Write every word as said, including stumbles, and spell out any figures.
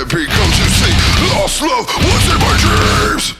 begun to see lost love was in my dreams.